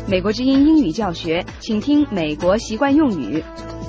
美国之音英语教学，请听美国习惯用语。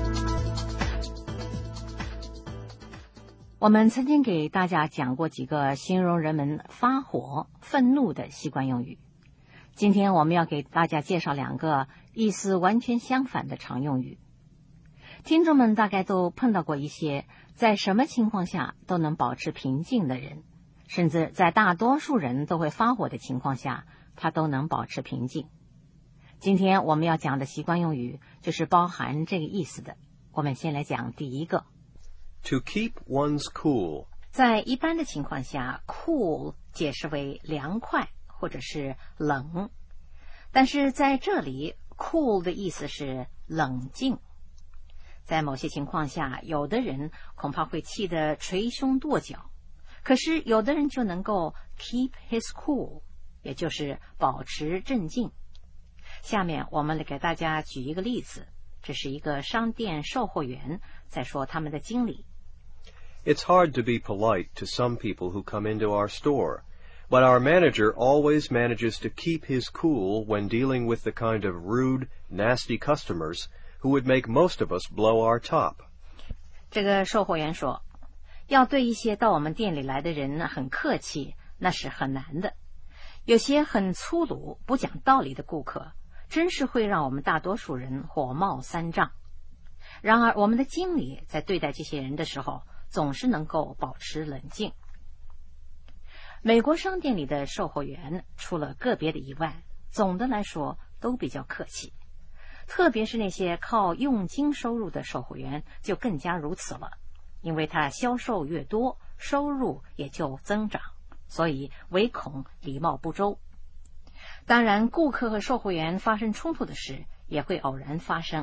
我们曾经给大家讲过几个形容人们发火、愤怒的习惯用语。今天我们要给大家介绍两个意思完全相反的常用语。听众们大概都碰到过一些在什么情况下都能保持平静的人，甚至在大多数人都会发火的情况下，他都能保持平静。今天我们要讲的习惯用语就是包含这个意思的。我们先来讲第一个。 To keep one's cool. 在一般的情况下 cool 解释为凉快或者是冷，但是在这里 cool 的意思是冷静。在某些情况下，有的人恐怕会气得捶胸跺脚，可是有的人就能够 keep his cool， 也就是保持镇静。下面我们来给大家举一个例子，这是一个商店售货员在说他们的经理。 It's hard to be polite to some people who come into our store, but our manager always manages to keep his cool when dealing with the kind of rude, nasty customers who would make most of us blow our top. 这个售货员说，要对一些到我们店里来的人很客气，那是很难的。有些很粗鲁、不讲道理的顾客，真是会让我们大多数人火冒三丈。然而我们的经理在对待这些人的时候，总是能够保持冷静。美国商店里的售货员除了个别的以外，总的来说都比较客气，特别是那些靠佣金收入的售货员就更加如此了，因为他销售越多，收入也就增长，所以唯恐礼貌不周。当然，顾客和售货员发生冲突的事也会偶然发生。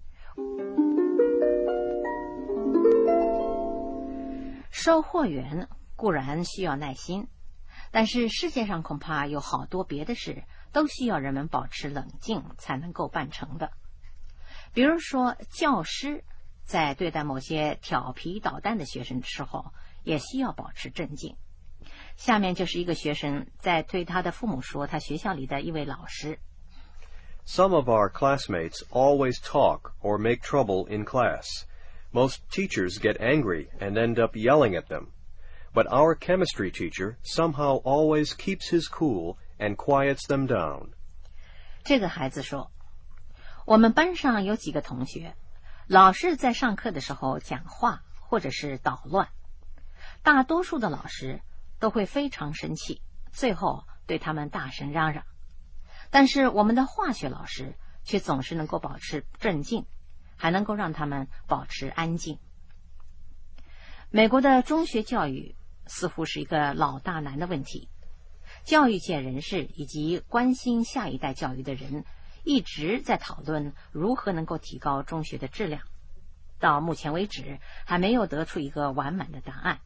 售货员固然需要耐心，但是世界上恐怕有好多别的事都需要人们保持冷静才能够办成的。比如说，教师在对待某些调皮捣蛋的学生的时候，也需要保持镇静。下面就是一个学生在对他的父母说他学校里的一位老师。 Some of our classmates always talk or make trouble in class. Most teachers get angry and end up yelling at them. But our chemistry teacher somehow always keeps his cool and quiets them down. 这个孩子说，我们班上有几个同学，老师在上课的时候讲话或者是捣乱，大多数的老师都会非常生气，最后对他们大声嚷嚷。但是我们的化学老师却总是能够保持镇静，还能够让他们保持安静。美国的中学教育似乎是一个老大难的问题，教育界人士以及关心下一代教育的人一直在讨论如何能够提高中学的质量。到目前为止，还没有得出一个完满的答案。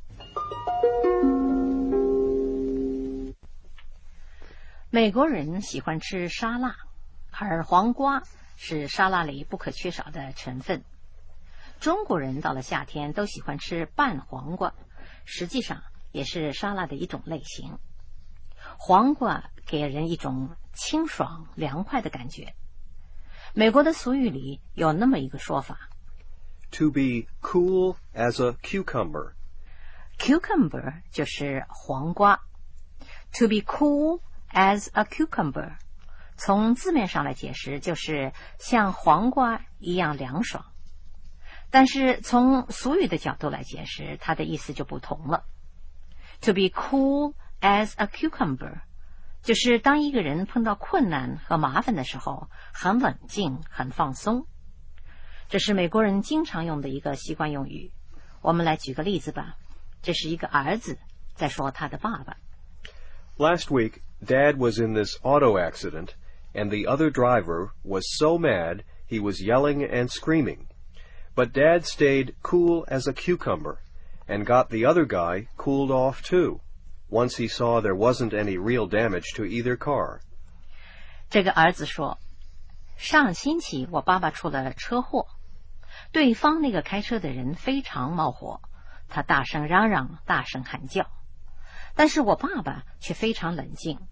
美国人喜欢吃沙拉，而黄瓜是沙拉里不可缺少的成分。中国人到了夏天都喜欢吃拌黄瓜，实际上也是沙拉的一种类型。黄瓜给人一种清爽凉快的感觉。美国的俗语里有那么一个说法， To be cool as a cucumber. Cucumber 就是黄瓜。To be cool as a cucumber 从字面上来解释就是像黄瓜一样凉爽，但是从俗语的角度来解释，它的意思就不同了。To be cool as a cucumber 就是当一个人碰到困难和麻烦的时候，很冷静，很放松。这是美国人经常用的一个习惯用语。我们来举个例子吧。这是一个儿子在说他的爸爸。 Last week, Dad was in this auto accident, and the other driver was so mad he was yelling and screaming. But Dad stayed cool as a cucumber, and got the other guy cooled off too, once he saw there wasn't any real damage to either car. 这个儿子说，上星期我爸爸出了车祸，对方那个开车的人非常冒火，他大声嚷嚷，大声喊叫，但是我爸爸却非常冷静，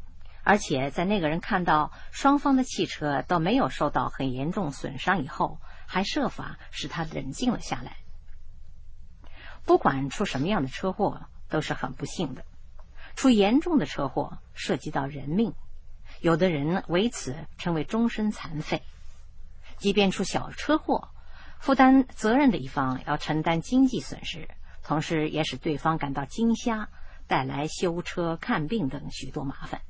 而且在那个人看到双方的汽车都没有受到很严重损伤以后，还设法使他冷静了下来。不管出什么样的车祸都是很不幸的，出严重的车祸涉及到人命，有的人为此成为终身残废。即便出小车祸，负担责任的一方要承担经济损失，同时也使对方感到惊吓，带来修车、看病等许多麻烦。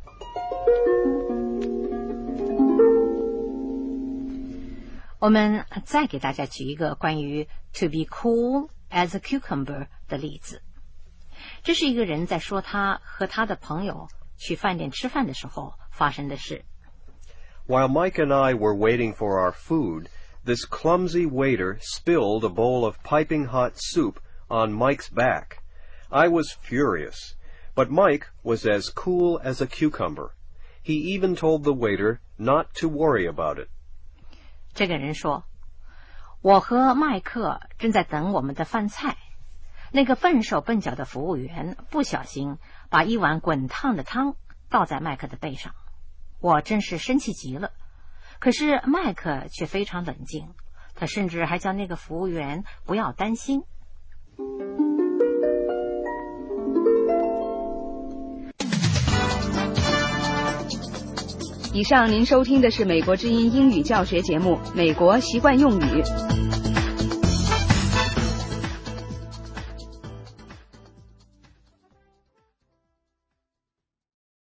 我们再给大家举一个关于 to be cool as a cucumber 的例子。这是一个人在说他和他的朋友去饭店吃饭的时候发生的事。 While Mike and I were waiting for our food, this clumsy waiter spilled a bowl of piping hot soup on Mike's back. I was furious, but Mike was as cool as a cucumber. He even told the waiter not to worry about it. 这个人说，我和麦克正在等我们的饭菜，那个笨手笨脚的服务员不小心把一碗滚烫的汤倒在麦克的背上，我真是生气极了。可是麦克却非常冷静，他甚至还叫那个服务员不要担心。 以上您收听的是美国之音英语教学节目《美国习惯用语》。